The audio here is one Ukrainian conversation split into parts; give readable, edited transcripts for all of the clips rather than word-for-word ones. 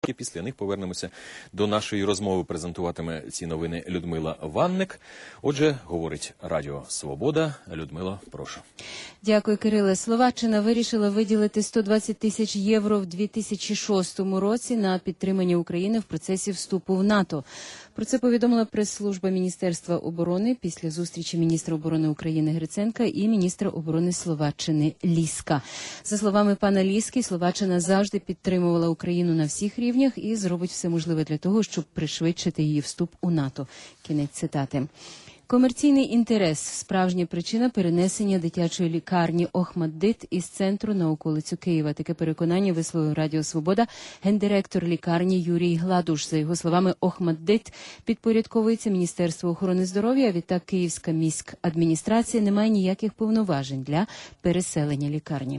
І після них повернемося до нашої розмови. Презентуватиме ці новини Людмила Ванник. Отже, говорить Радіо Свобода. Людмила, прошу. Дякую, Кириле. Словаччина вирішила виділити 120 тисяч євро в 2006 році на підтримання України в процесі вступу в НАТО. Про це повідомила прес-служба Міністерства оборони після зустрічі міністра оборони України Гриценка і міністра оборони Словаччини Ліска. За словами пана Ліски, Словаччина завжди підтримувала Україну на всіх рівнях і зробить все можливе для того, щоб пришвидшити її вступ у НАТО. Кінець цитати. Комерційний інтерес – справжня причина перенесення дитячої лікарні Охмаддит із центру на околицю Києва. Таке переконання висловив Радіо Свобода гендиректор лікарні Юрій Гладуш. За його словами, Охмаддит підпорядковується Міністерству охорони здоров'я, а відтак Київська міськадміністрація не має ніяких повноважень для переселення лікарні.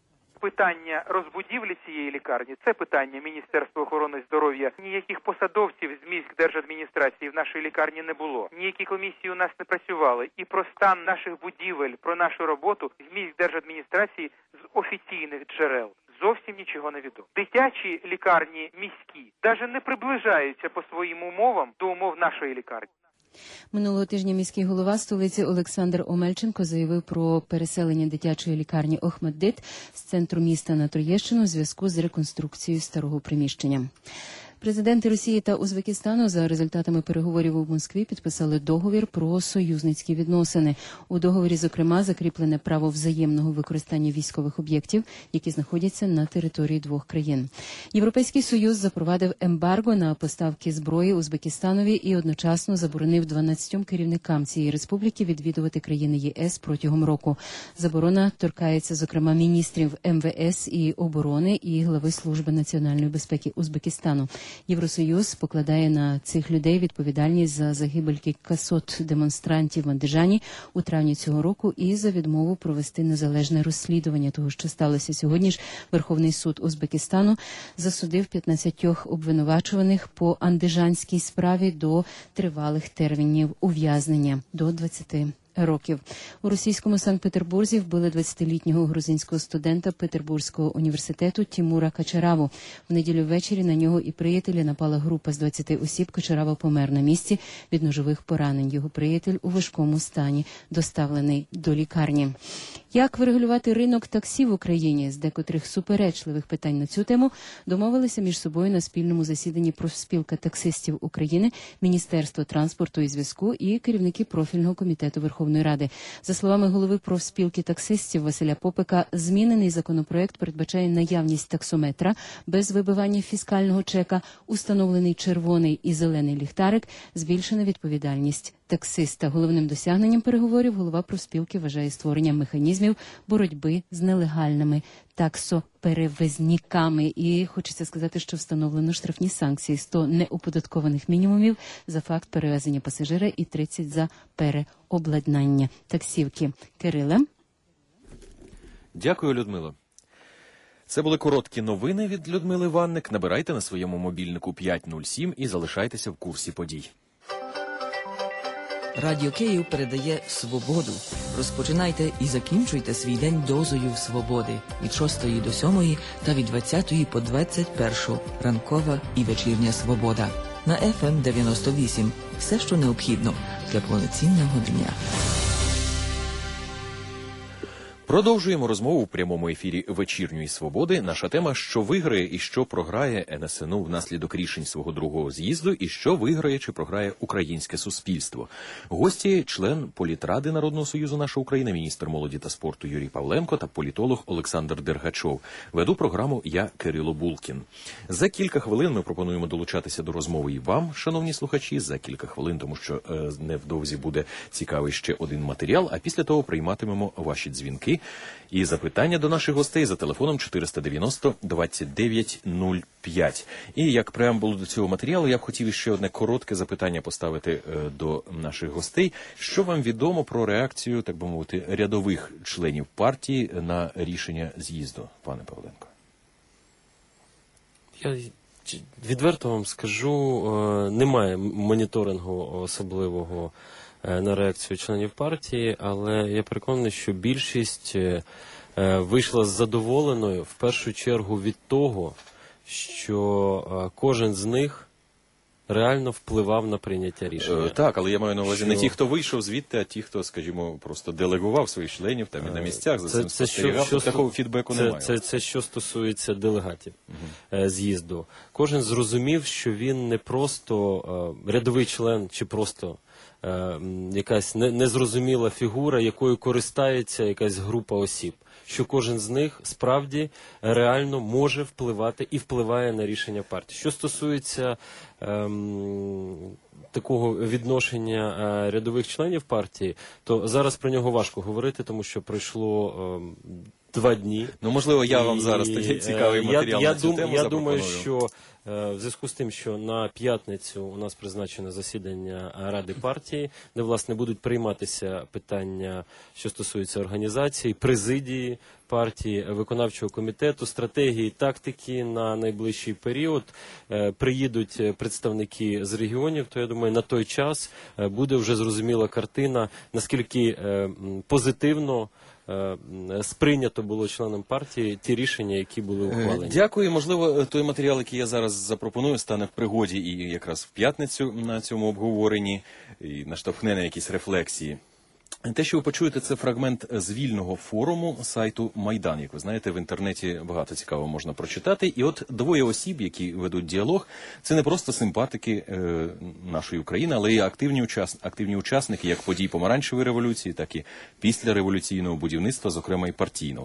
Питання розбудівлі цієї лікарні – це питання Міністерства охорони здоров'я. Ніяких посадовців з міськдержадміністрації в нашій лікарні не було. Ніякі комісії у нас не працювали. І про стан наших будівель, про нашу роботу з міськдержадміністрації з офіційних джерел зовсім нічого не відомо. Дитячі лікарні міські навіть не приближаються по своїм умовам до умов нашої лікарні. Минулого тижня міський голова столиці Олександр Омельченко заявив про переселення дитячої лікарні Охмаддит з центру міста на Троєщину у зв'язку з реконструкцією старого приміщення. Президенти Росії та Узбекистану за результатами переговорів у Москві підписали договір про союзницькі відносини. У договорі, зокрема, закріплене право взаємного використання військових об'єктів, які знаходяться на території двох країн. Європейський Союз запровадив ембарго на поставки зброї Узбекистанові і одночасно заборонив 12 керівникам цієї республіки відвідувати країни ЄС протягом року. Заборона торкається, зокрема, міністрів МВС і оборони і глави Служби національної безпеки Узбекистану. Євросоюз покладає на цих людей відповідальність за загибель кількасот демонстрантів в Андижані у травні цього року і за відмову провести незалежне розслідування того, що сталося. Сьогодні ж Верховний суд Узбекистану засудив 15 обвинувачуваних по андижанській справі до тривалих термінів ув'язнення до 20 років. У російському Санкт-Петербурзі вбили 20-літнього грузинського студента Петербурзького університету Тімура Качараву. В неділю ввечері на нього і приятеля напала група з 20 осіб. Качарава помер на місці від ножових поранень. Його приятель у важкому стані доставлений до лікарні. Як врегулювати ринок таксі в Україні? З декотрих суперечливих питань на цю тему домовилися між собою на спільному засіданні профспілка таксистів України, Міністерство транспорту і зв'язку і керівники профільного комітету Верховної Ради. За словами голови профспілки таксистів Василя Попика, змінений законопроект передбачає наявність таксометра без вибивання фіскального чека, установлений червоний і зелений ліхтарик, збільшена відповідальність таксиста. Головним досягненням переговорів голова профспілки вважає створення механізмів боротьби з нелегальними таксоперевізниками. І хочеться сказати, що встановлено штрафні санкції: 100 неоподаткованих мінімумів за факт перевезення пасажира і 30 за переобладнання таксівки. Кириле. Дякую, Людмило. Це були короткі новини від Людмили Ванник. Набирайте на своєму мобільнику 507 і залишайтеся в курсі подій. Радіо Київ передає «Свободу». Розпочинайте і закінчуйте свій день дозою свободи від 6 до 7 та від 20 по 21 ранкова і вечірня свобода. На FM 98. Все, що необхідно для повноцінного дня. Продовжуємо розмову в прямому ефірі «Вечірньої свободи». Наша тема – що виграє і що програє НСНУ внаслідок рішень свого другого з'їзду, і що виграє чи програє українське суспільство. Гості – член політради Народного союзу «Наша Україна», міністр молоді та спорту Юрій Павленко та політолог Олександр Дергачов. Веду програму я, Кирило Булкін. За кілька хвилин ми пропонуємо долучатися до розмови і вам, шановні слухачі, за кілька хвилин, тому що невдовзі буде цікавий ще один матеріал, а після того прийматимемо ваші дзвінки і запитання до наших гостей за телефоном 490-29-05. І як преамбулу до цього матеріалу, я б хотів ще одне коротке запитання поставити до наших гостей. Що вам відомо про реакцію, так би мовити, рядових членів партії на рішення з'їзду, пане Павленко? Я відверто вам скажу, немає моніторингу особливого на реакцію членів партії, але я переконаний, що більшість вийшла задоволеною в першу чергу від того, що кожен з них реально впливав на прийняття рішення. Так, але я маю на увазі не ті, хто вийшов звідти, а ті, хто, скажімо, просто делегував своїх членів там і на місцях за цим спостерігав. Такого фідбеку немає. Це що стосується делегатів з'їзду. Кожен зрозумів, що він не просто рядовий член чи просто якась незрозуміла фігура, якою користається якась група осіб. Що кожен з них справді реально може впливати і впливає на рішення партії. Що стосується такого відношення рядових членів партії, то зараз про нього важко говорити, тому що пройшло 2 дні. Ну, можливо, я вам зараз тоді цікавий матеріал на цю тему Я запропоную. думаю, що в зв'язку з тим, що на п'ятницю у нас призначено засідання Ради партії, де, власне, будуть прийматися питання, що стосуються організації, президії партії, виконавчого комітету, стратегії, тактики на найближчий період. Приїдуть представники з регіонів, то, я думаю, на той час буде вже зрозуміла картина, наскільки позитивно сприйнято було членам партії ті рішення, які були ухвалені. Дякую. Можливо, той матеріал, який я зараз запропоную, стане в пригоді і якраз в п'ятницю на цьому обговоренні, і наштовхне на якісь рефлексії. Те, що ви почуєте, це фрагмент з вільного форуму сайту Майдан. Як ви знаєте, в інтернеті багато цікавого можна прочитати. І от 2 осіб, які ведуть діалог, це не просто симпатики нашої України, але й активні учасники як подій помаранчевої революції, так і післяреволюційного будівництва, зокрема і партійного.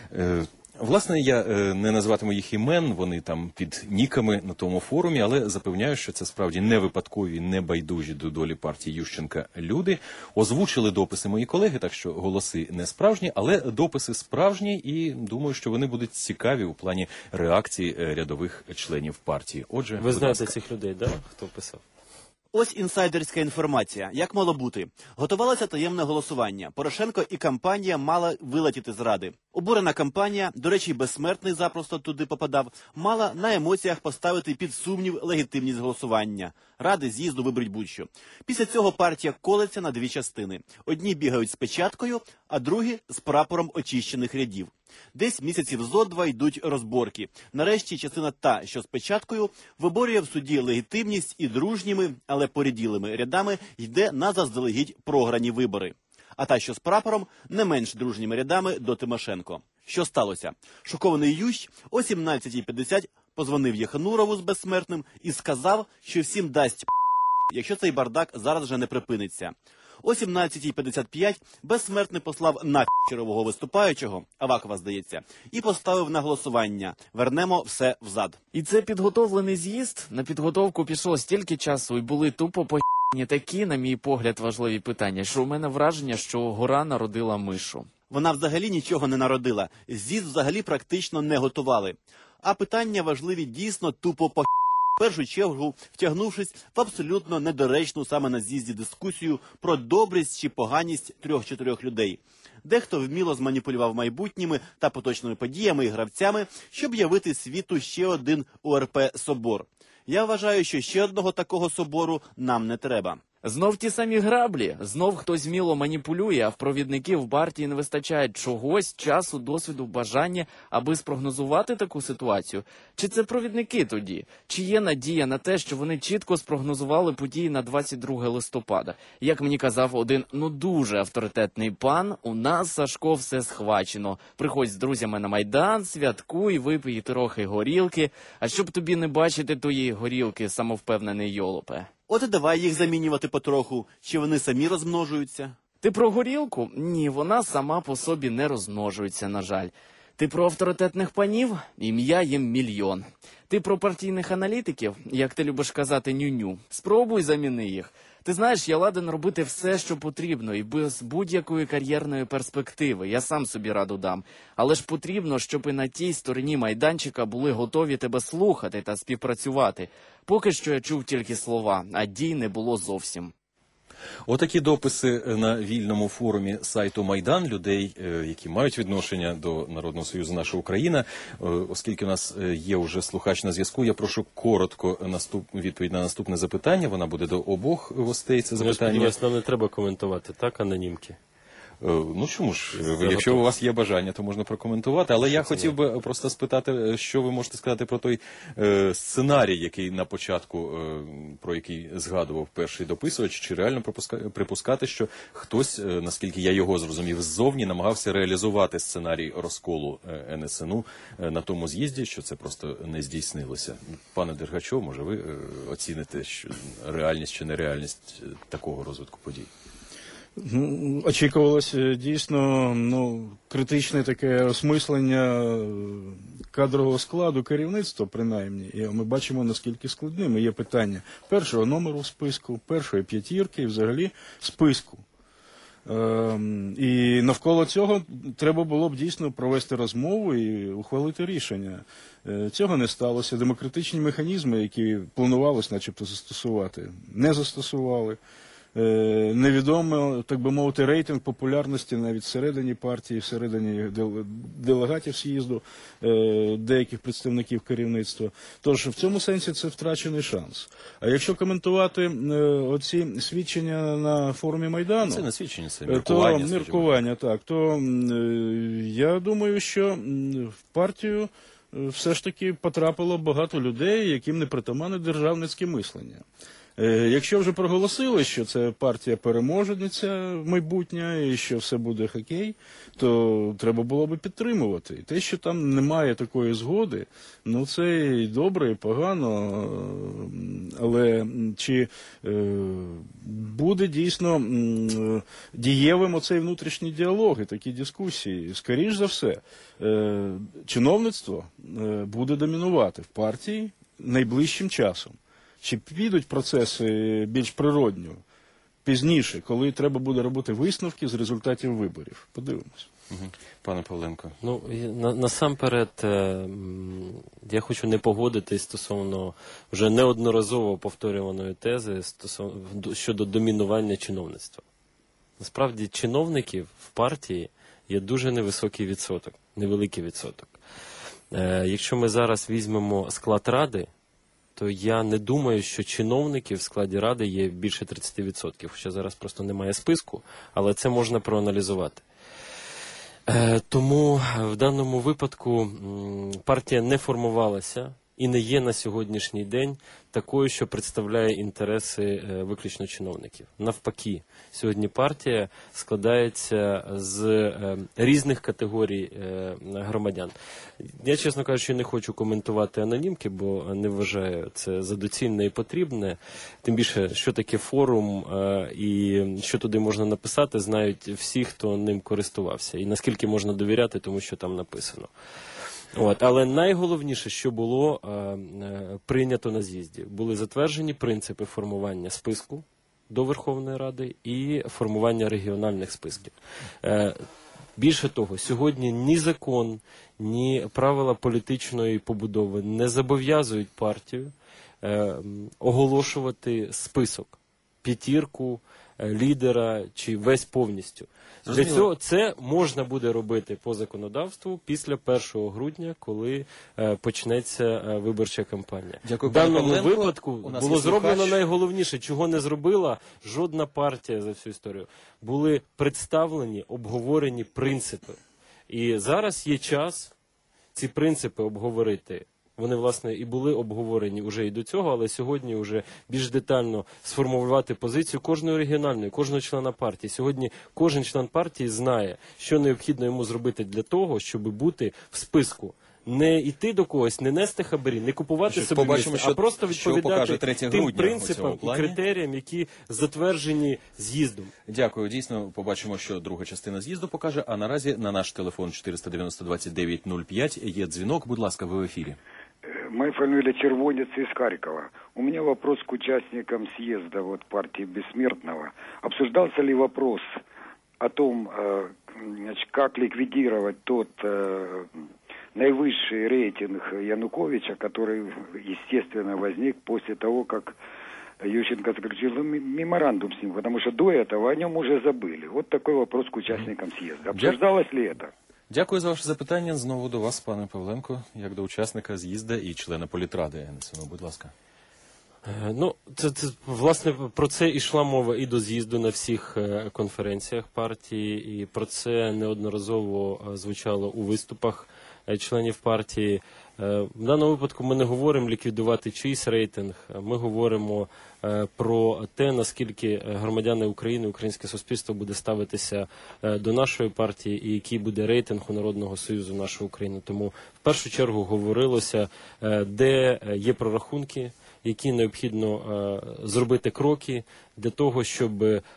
Власне, я не назватиму їх імен, вони там під ніками на тому форумі, але запевняю, що це справді не випадкові, не байдужі до долі партії Ющенка люди. Озвучили дописи мої колеги, так що голоси не справжні, але дописи справжні, і думаю, що вони будуть цікаві у плані реакції рядових членів партії. Отже, Ви знаєте цих людей, да? Хто писав? Ось інсайдерська інформація. Як мало бути? Готувалося таємне голосування. Порошенко і кампанія мала вилетіти з Ради. Обурена кампанія, до речі, безсмертний запросто туди попадав, мала на емоціях поставити під сумнів легітимність голосування. Ради, з'їзду, виберуть будь-що. Після цього партія колеться на 2 частини. Одні бігають з печаткою, а другі з прапором очищених рядів. Десь місяців зо 2 йдуть розборки. Нарешті частина та, що з печаткою, виборює в суді легітимність і дружніми, але поріділими рядами йде на заздалегідь програні вибори. А та, що з прапором, не менш дружніми рядами до Тимошенко. Що сталося? Шокований Ющ о 17:50 позвонив Єханурову з безсмертним і сказав, що всім дасть якщо цей бардак зараз же не припиниться. О 17:55 безсмертний послав на чергового виступаючого, Авакова, здається, і поставив на голосування. Вернемо все взад. І це підготовлений з'їзд? На підготовку пішло стільки часу і були тупо по***ні такі, на мій погляд, важливі питання, що у мене враження, що гора народила мишу. Вона взагалі нічого не народила. З'їзд взагалі практично не готували. А питання важливі дійсно тупо по***. В першу чергу, втягнувшись в абсолютно недоречну саме на з'їзді дискусію про добрість чи поганість 3-4 людей. Дехто вміло зманіпулював майбутніми та поточними подіями і гравцями, щоб явити світу ще один УРП-собор. Я вважаю, що ще одного такого собору нам не треба. Знов ті самі граблі, знов хтось вміло маніпулює, а в провідників партії не вистачає чогось, часу, досвіду, бажання, аби спрогнозувати таку ситуацію. Чи це провідники тоді? Чи є надія на те, що вони чітко спрогнозували події на 22 листопада? Як мені казав один, дуже авторитетний пан, у нас, Сашко, все схвачено. Приходь з друзями на Майдан, святкуй, випий трохи горілки, а щоб тобі не бачити тої горілки, самовпевнений йолопе. От і давай їх замінювати потроху, чи вони самі розмножуються. Ти про горілку? Ні, вона сама по собі не розмножується, на жаль. Ти про авторитетних панів? Ім'я їм мільйон. Ти про партійних аналітиків? Як ти любиш казати, ню-ню. Спробуй заміни їх. Ти знаєш, я ладен робити все, що потрібно, і без будь-якої кар'єрної перспективи. Я сам собі раду дам. Але ж потрібно, щоб і на тій стороні майданчика були готові тебе слухати та співпрацювати. Поки що я чув тільки слова, а дій не було зовсім. Отакі дописи на вільному форумі сайту Майдан людей, які мають відношення до Народного Союзу «Наша Україна». Оскільки у нас є вже слухач на зв'язку, я прошу коротко відповідь на наступне запитання. Вона буде до обох гостей, це запитання. Я сподіваюся, нам не треба коментувати, так, анонімки? Ну чому ж, якщо у вас є бажання, то можна прокоментувати. Але я хотів би просто спитати, що ви можете сказати про той сценарій, який на початку, про який згадував перший дописувач, чи реально припускати, що хтось, наскільки я його зрозумів, ззовні намагався реалізувати сценарій розколу НСНУ на тому з'їзді, що це просто не здійснилося. Пане Дергачов, може ви оціните реальність чи нереальність такого розвитку подій? Очікувалося дійсно критичне таке осмислення кадрового складу керівництва, принаймні. І ми бачимо, наскільки складними є питання першого номеру в списку, першої п'ятірки і взагалі списку. І навколо цього треба було б дійсно провести розмову і ухвалити рішення. Цього не сталося. Демократичні механізми, які планувалось начебто застосувати, не застосували. Невідомо, так би мовити, рейтинг популярності навіть всередині партії, всередині делегатів з'їзду, деяких представників керівництва. Тож в цьому сенсі це втрачений шанс. А якщо коментувати оці свідчення на форумі Майдану, це не свідчення, це міркування. То я думаю, що в партію все ж таки потрапило багато людей, яким не притаманне державницьке мислення. Якщо вже проголосили, що це партія-переможниця майбутня і що все буде хокей, то треба було би підтримувати. І те, що там немає такої згоди, це і добре, і погано, але чи буде дійсно дієвим оцей внутрішній діалог і такі дискусії? Скоріш за все, чиновництво буде домінувати в партії найближчим часом. Чи підуть процеси більш природньо, пізніше, коли треба буде робити висновки з результатів виборів? Подивимось. Пане Павленко. Насамперед, я хочу не погодитись стосовно вже неодноразово повторюваної тези щодо домінування чиновництва. Насправді, чиновників в партії є дуже невисокий відсоток, невеликий відсоток. Якщо ми зараз візьмемо склад Ради, то я не думаю, що чиновників в складі Ради є більше 30%, хоча зараз просто немає списку, але це можна проаналізувати. Тому в даному випадку партія не формувалася і не є на сьогоднішній день такою, що представляє інтереси виключно чиновників. Навпаки, сьогодні партія складається з різних категорій громадян. Я, чесно кажучи, не хочу коментувати анонімки, бо не вважаю це за доцільне і потрібне. Тим більше, що таке форум і що туди можна написати, знають всі, хто ним користувався. І наскільки можна довіряти тому, що там написано. Але найголовніше, що було прийнято на з'їзді, були затверджені принципи формування списку до Верховної Ради і формування регіональних списків. Більше того, сьогодні ні закон, ні правила політичної побудови не зобов'язують партію оголошувати список, п'ятірку, лідера чи весь повністю. Для цього це можна буде робити по законодавству після 1 грудня, коли почнеться виборча кампанія. Дякую, в даному Павленко. випадку було зроблено слухач. Найголовніше, чого не зробила жодна партія за всю історію. Були представлені, обговорені принципи. І зараз є час ці принципи обговорити. Вони, власне, і були обговорені вже і до цього, але сьогодні вже більш детально сформулювати позицію кожної регіональної, кожного члена партії. Сьогодні кожен член партії знає, що необхідно йому зробити для того, щоб бути в списку. Не йти до когось, не нести хабарі, не купувати собі місце, а просто відповідати тим принципам і критеріям, які затверджені з'їздом. Дякую. Дійсно, побачимо, що друга частина з'їзду покаже. А наразі на наш телефон 490-29-05 є дзвінок. Будь ласка, ви в ефірі. Моя фамилия Червонец из Харькова. У меня вопрос к участникам съезда партии Бессмертного. Обсуждался ли вопрос о том, как ликвидировать тот наивысший рейтинг Януковича, который, естественно, возник после того, как Ющенко заключил меморандум с ним, потому что до этого о нем уже забыли. Вот такой вопрос к участникам съезда. Обсуждалось ли это? Дякую за ваше запитання. Знову до вас, пане Павленко, як до учасника з'їзду і члена політради НСНУ. Будь ласка. Ну, це власне про це йшла мова і до з'їзду на всіх конференціях партії, і про це неодноразово звучало у виступах членів партії. В даному випадку ми не говоримо ліквідувати чийсь рейтинг, ми говоримо про те, наскільки громадяни України, українське суспільство буде ставитися до нашої партії і який буде рейтинг у Народного Союзу нашої України. Тому в першу чергу говорилося, де є прорахунки, які необхідно зробити кроки для того, щоб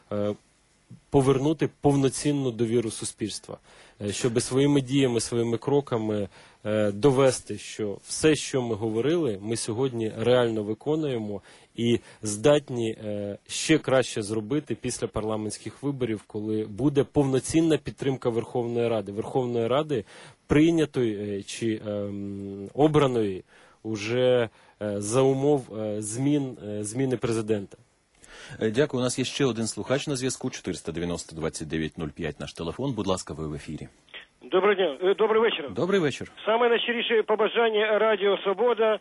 повернути повноцінну довіру суспільства, щоб своїми діями, своїми кроками довести, що все, що ми говорили, ми сьогодні реально виконуємо і здатні ще краще зробити після парламентських виборів, коли буде повноцінна підтримка Верховної Ради, прийнятої чи обраної уже за умов зміни президента. Дякую. У нас є ще один слухач на зв'язку. 490-29-05 наш телефон. Будь ласка, ви в ефірі. Доброго дня, добрий вечір. Добрий вечір. Саме найщиріше побажання Радіо Свобода,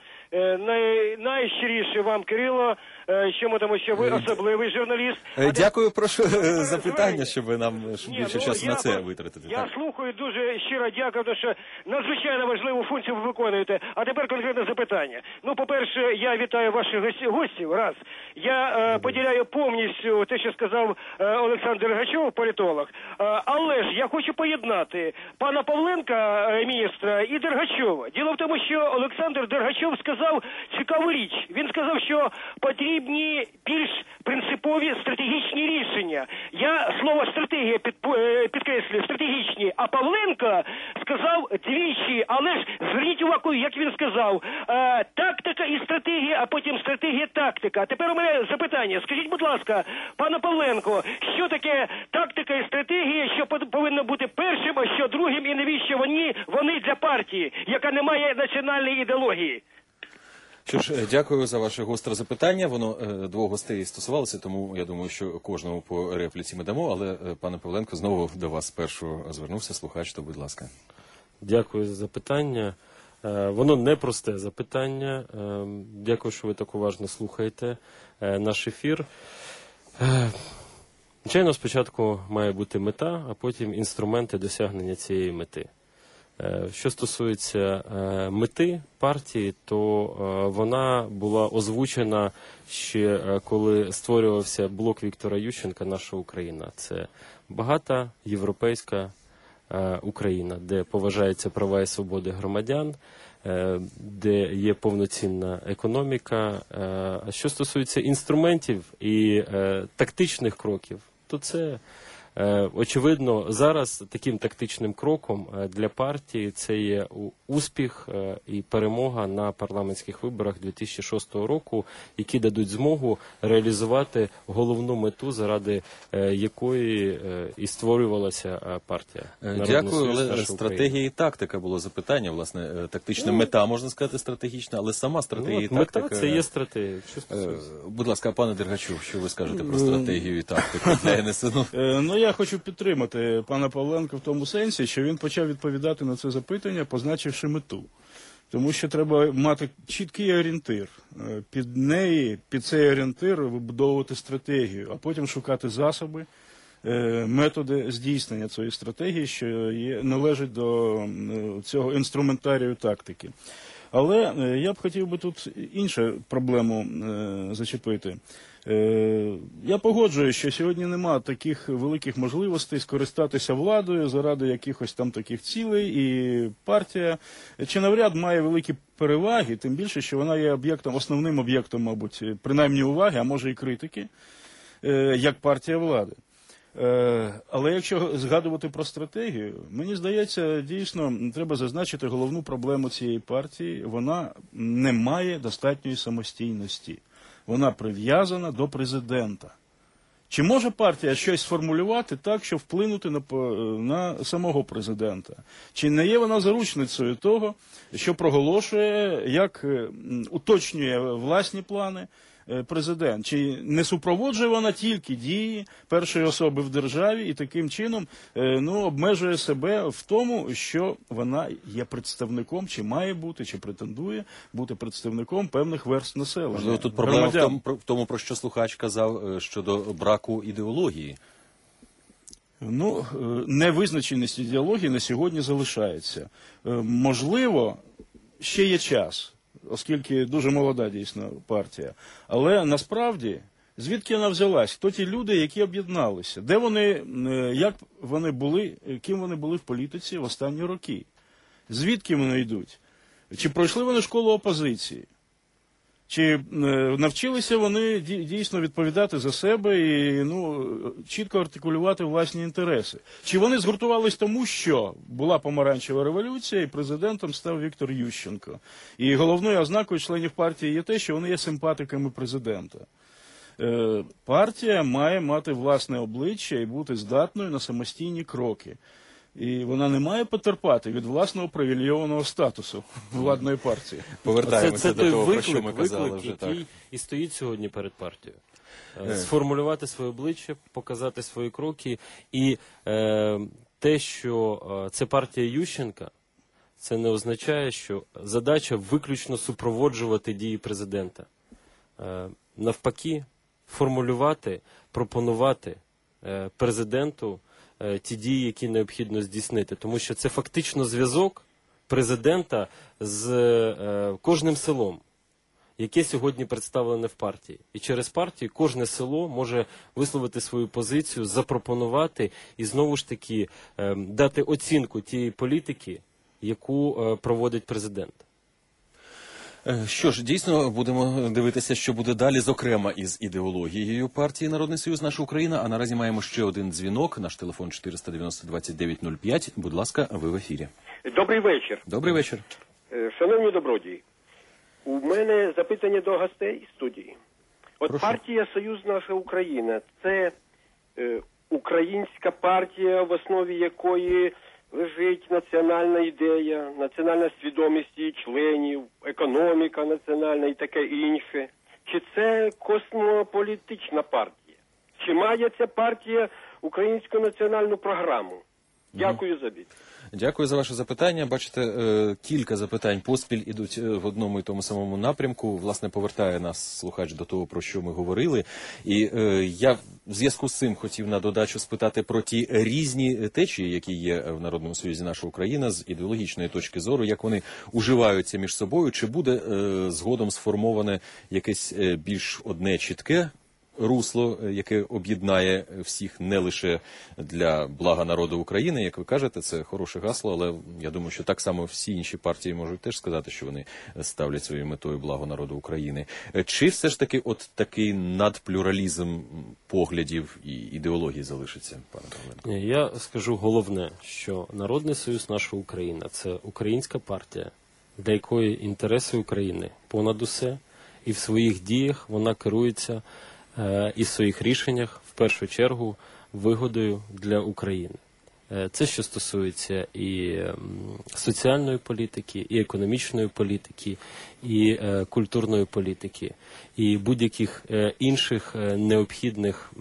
найщиріше вам, Кирило, тому що ви особливий журналіст. Дякую, прошу запитання, щоб ви нам більше часу на це витратити. Я слухаю, дуже щиро дякую, тому що надзвичайно важливу функцію ви виконуєте. А тепер конкретне запитання. Ну, по-перше, я вітаю ваших гостів, раз. Я поділяю повністю те, що сказав Олександр Дергачов, політолог. Але ж я хочу поєднати пана Павленка, міністра, і Дергачова. Діло в тому, що Олександр Дергачов сказав цікаву річ. Він сказав, що потрібні більш принципові стратегічні рішення. Я слово стратегія підкреслюю, стратегічні. А Павленко сказав двічі, але ж зверніть увагу, як він сказав, тактика і стратегія, а потім стратегія-тактика. А тепер у мене запитання. Скажіть, будь ласка, пане Павленко, що таке тактика і стратегія, що повинно бути першим, а що другим, і навіщо вони для партії, яка не має національної ідеології? Що ж, дякую за ваше гостре запитання. Воно двох гостей стосувалося, тому я думаю, що кожному по репліці ми дамо. Але, пане Павленко, знову до вас спершу звернувся слухач, то будь ласка. Дякую за запитання. Воно непросте запитання. Дякую, що ви так уважно слухаєте наш ефір. Звичайно, спочатку має бути мета, а потім інструменти досягнення цієї мети. Що стосується мети партії, то вона була озвучена ще коли створювався блок Віктора Ющенка «Наша Україна». Це багата європейська Україна, де поважаються права і свободи громадян, де є повноцінна економіка. А що стосується інструментів і тактичних кроків, то це очевидно, зараз таким тактичним кроком для партії це є успіх і перемога на парламентських виборах 2006 року, які дадуть змогу реалізувати головну мету, заради якої і створювалася партія. Дякую, але стратегія і тактика було запитання, власне, тактична мета, можна сказати, стратегічна, але сама стратегія і тактика... Мета – це є стратегія. Будь ласка, пане Дергачов, що ви скажете про стратегію і тактику для НСНУ? Ну, я хочу підтримати пана Павленка в тому сенсі, що він почав відповідати на це запитання, позначивши мету. Тому що треба мати чіткий орієнтир. Під цей орієнтир вибудовувати стратегію, а потім шукати засоби, методи здійснення цієї стратегії, що належить до цього інструментарію тактики. Але я б хотів би тут іншу проблему зачепити. Я погоджуюсь, що сьогодні немає таких великих можливостей скористатися владою заради якихось там таких цілей, і партія чи навряд має великі переваги, тим більше, що вона є основним об'єктом, мабуть, принаймні уваги, а може і критики, як партія влади. Але якщо згадувати про стратегію, мені здається, дійсно, треба зазначити головну проблему цієї партії. Вона не має достатньої самостійності. Вона прив'язана до президента. Чи може партія щось сформулювати так, щоб вплинути на самого президента? Чи не є вона заручницею того, що проголошує, як уточнює власні плани, президент? Чи не супроводжує вона тільки дії першої особи в державі і таким чином обмежує себе в тому, що вона є представником, чи має бути, чи претендує бути представником певних верств населення? Можливо, тут проблема в тому, про що слухач казав щодо браку ідеології. Невизначеність ідеології на сьогодні залишається. Можливо, ще є час, оскільки дуже молода дійсно партія. Але насправді, звідки вона взялась? Хто ті люди, які об'єдналися? Де вони, як вони були, ким вони були в політиці в останні роки? Звідки вони йдуть? Чи пройшли вони школу опозиції? Чи навчилися вони дійсно відповідати за себе і чітко артикулювати власні інтереси? Чи вони згуртувались тому, що була помаранчева революція і президентом став Віктор Ющенко? І головною ознакою членів партії є те, що вони є симпатиками президента. Партія має мати власне обличчя і бути здатною на самостійні кроки. І вона не має потерпати від власного привілейованого статусу владної партії. Повертаємося до того, про що ми виклик, казали вже. Який і стоїть сьогодні перед партією. Сформулювати своє обличчя, показати свої кроки. І те, що це партія Ющенка, це не означає, що задача виключно супроводжувати дії президента. Навпаки, формулювати, пропонувати президенту ті дії, які необхідно здійснити. Тому що це фактично зв'язок президента з кожним селом, яке сьогодні представлене в партії. І через партію кожне село може висловити свою позицію, запропонувати і знову ж таки дати оцінку тієї політики, яку проводить президент. Що ж, дійсно, будемо дивитися, що буде далі, зокрема, із ідеологією партії «Народний Союз. Наша Україна». А наразі маємо ще один дзвінок. Наш телефон 490-2905. Будь ласка, ви в ефірі. Добрий вечір. Добрий вечір. Шановні добродії, у мене запитання до гостей студії. Прошу. Партія «Союз. Наша Україна» – це українська партія, в основі якої лежить національна ідея, національна свідомість її членів, економіка національна і таке інше. Чи це космополітична партія? Чи має ця партія українську національну програму? Дякую за відповідь. Дякую за ваше запитання. Бачите, кілька запитань поспіль ідуть в одному і тому самому напрямку. Власне, повертає нас слухач до того, про що ми говорили. І я в зв'язку з цим хотів на додачу спитати про ті різні течії, які є в Народному Союзі «Наша Україна» з ідеологічної точки зору, як вони уживаються між собою, чи буде згодом сформоване якесь більш одне чітке русло, яке об'єднає всіх не лише для блага народу України, як ви кажете, це хороше гасло, але я думаю, що так само всі інші партії можуть теж сказати, що вони ставлять своєю метою благо народу України. Чи все ж таки от такий надплюралізм поглядів і ідеології залишиться, пане Павленко? Я скажу головне, що Народний Союз «Наша Україна» – це українська партія, для якої інтереси України понад усе, і в своїх діях вона керується і в своїх рішеннях, в першу чергу, вигодою для України. Це що стосується і соціальної політики, і економічної політики, і культурної політики, і будь-яких інших необхідних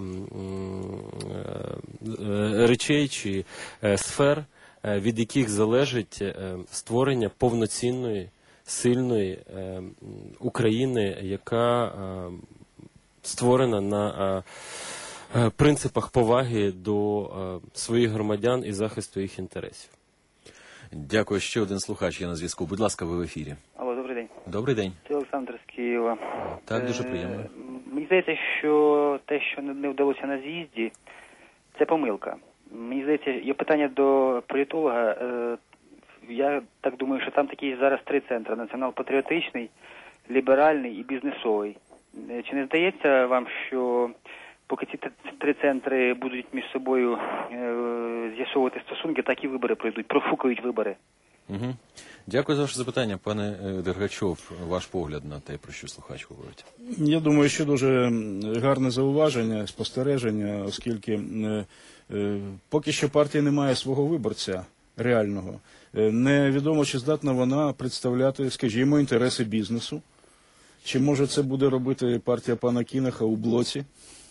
речей чи сфер, від яких залежить створення повноцінної, сильної України, яка створена на принципах поваги до своїх громадян і захисту їх інтересів. Дякую. Ще один слухач є на зв'язку. Будь ласка, ви в ефірі. Алло, добрий день. Добрий день. Це Олександр з Києва. Так, дуже приємно. Мені здається, що те, що не вдалося на з'їзді, це помилка. Мені здається, є питання до політолога. Я так думаю, що там такі зараз три центри: націонал-патріотичний, ліберальний і бізнесовий. Чи не здається вам, що поки ці три центри будуть між собою з'ясовувати стосунки, так і вибори пройдуть, профукають вибори? Угу. Дякую за ваше запитання. Пане Дергачов, ваш погляд на те, про що слухач говорить. Я думаю, що дуже гарне зауваження, спостереження, оскільки поки що партія не має свого виборця реального. Невідомо, чи здатна вона представляти, скажімо, інтереси бізнесу. чи може це буде робити партія пана Кінаха у блоці,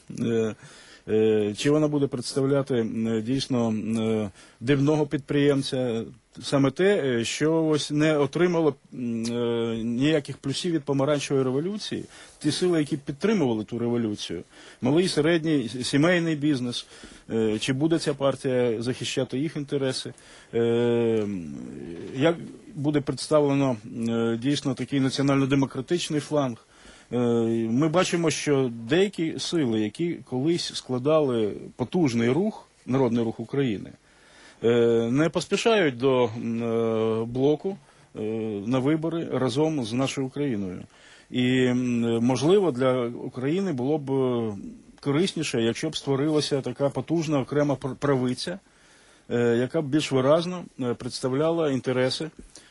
чи вона буде представляти дійсно дрібного підприємця, саме те, що ось не отримало ніяких плюсів від помаранчевої революції, ті сили, які підтримували ту революцію, малий, середній, сімейний бізнес, чи буде ця партія захищати їх інтереси, як буде представлено дійсно такий національно-демократичний фланг. Ми бачимо, що деякі сили, які колись складали потужний рух, Народний Рух України, не поспішають до блоку на вибори разом з нашою Україною. І, можливо, для України було б корисніше, якщо б створилася така потужна окрема правиця, яка б більш виразно представляла інтереси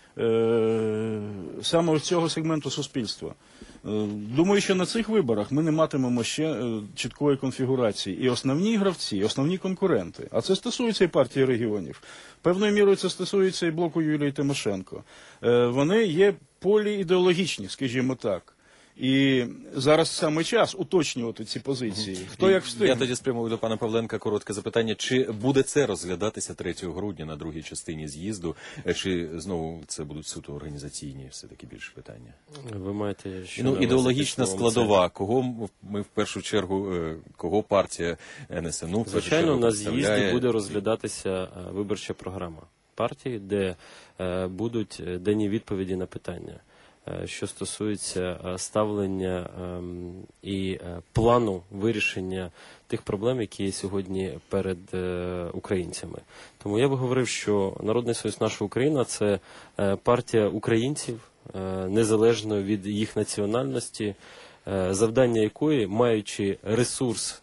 саме ось цього сегменту суспільства. Думаю, що на цих виборах ми не матимемо ще чіткої конфігурації. І основні гравці, основні конкуренти, а це стосується і партії регіонів, певною мірою це стосується і блоку Юлії Тимошенко, вони є поліідеологічні, скажімо так. І зараз саме час уточнювати ці позиції. Хто як встигне. Я тоді спрямую до пана Павленка коротке запитання. Чи буде це розглядатися 3 грудня на другій частині з'їзду? Чи знову це будуть суто організаційні все-таки більше питання? Ви маєте... ідеологічна складова. Кого ми в першу чергу, кого партія НСНУ? Звичайно, на з'їзді буде розглядатися виборча програма партії, де будуть дані відповіді на питання, що стосується ставлення і плану вирішення тих проблем, які є сьогодні перед українцями. Тому я би говорив, що Народний Союз «Наша Україна» – це партія українців, незалежно від їх національності, завдання якої, маючи ресурс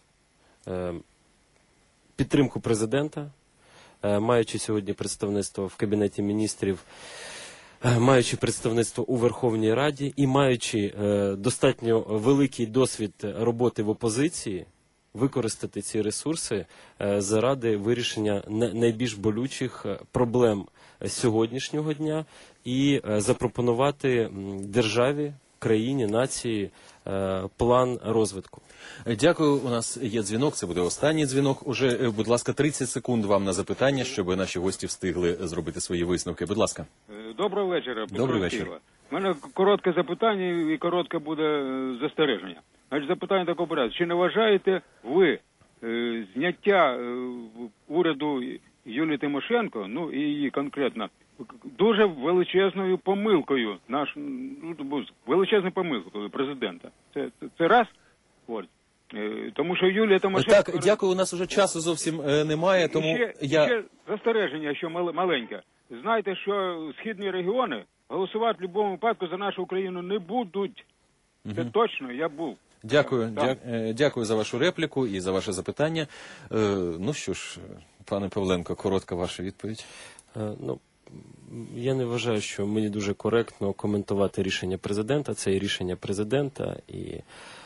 підтримку президента, маючи сьогодні представництво в Кабінеті міністрів, маючи представництво у Верховній Раді і маючи достатньо великий досвід роботи в опозиції, використати ці ресурси заради вирішення найбільш болючих проблем сьогоднішнього дня і запропонувати державі, країні, нації план розвитку. Дякую. У нас є дзвінок, це буде останній дзвінок. Уже, будь ласка, 30 секунд вам на запитання, щоб наші гості встигли зробити свої висновки. Будь ласка. Доброго вечора. Добрий вечір. У мене коротке запитання і коротке буде застереження. Значить, запитання такого порядку. Чи не вважаєте ви зняття уряду Юлії Тимошенко, ну і її конкретно, дуже величезною помилкою, величезною помилкою президента? Це раз. От. Тому що Юлія Тимошенко... Так, дякую, у нас уже часу зовсім немає, тому ще застереження, що маленьке. Знаєте, що східні регіони голосувати в будь-якому випадку за нашу Україну не будуть. Це точно, я був. Дякую, дякую за вашу репліку і за ваше запитання. Ну що ж, пане Павленко, коротка ваша відповідь. Я не вважаю, що мені дуже коректно коментувати рішення президента. Це і рішення президента, і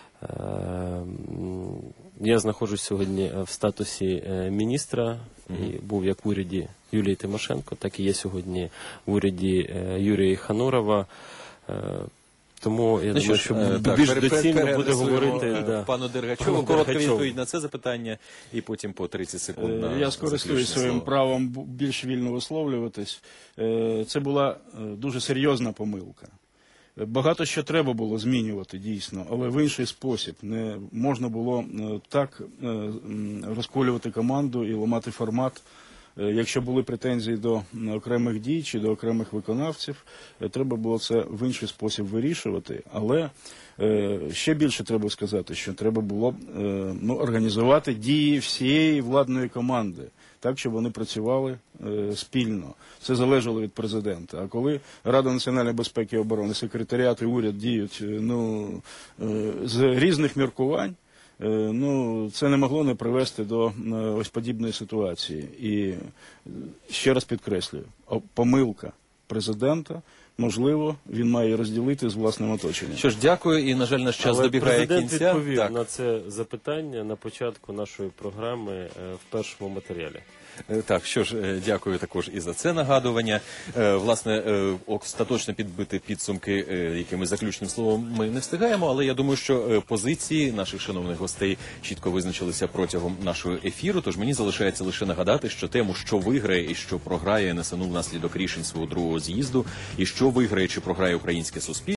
я знаходжусь сьогодні в статусі міністра, і був як в уряді Юлії Тимошенко, так і є сьогодні в уряді Юрія Ханурова. Тому я думаю, що більш доцільно буде говорити пану Дергачову. Коротка відповідь на це запитання і потім по 30 секунд на Я скористаюсь своїм правом більш вільно висловлюватись. Це була дуже серйозна помилка. Багато що треба було змінювати, дійсно, але в інший спосіб. Не можна було так розколювати команду і ламати формат. Якщо були претензії до окремих дій чи до окремих виконавців, треба було це в інший спосіб вирішувати. Але ще більше треба сказати, що треба було організувати дії всієї владної команди, так, щоб вони працювали спільно. Це залежало від президента. А коли Рада національної безпеки і оборони, секретаріат і уряд діють з різних міркувань, це не могло не привести до ось подібної ситуації. І ще раз підкреслюю, помилка. президента, можливо, він має розділити з власним оточенням. Що ж, дякую, і, на жаль, наш час Але добігає президент кінця. відповів Так. на це запитання на початку нашої програми в першому матеріалі. Так, що ж, дякую також і за це нагадування. Власне, остаточно підбити підсумки якимось заключним словом ми не встигаємо, але я думаю, що позиції наших шановних гостей чітко визначилися протягом нашого ефіру, тож мені залишається лише нагадати, що тему, що виграє і що програє НСНУ внаслідок рішень свого другого з'їзду, і що виграє чи програє українське суспільство,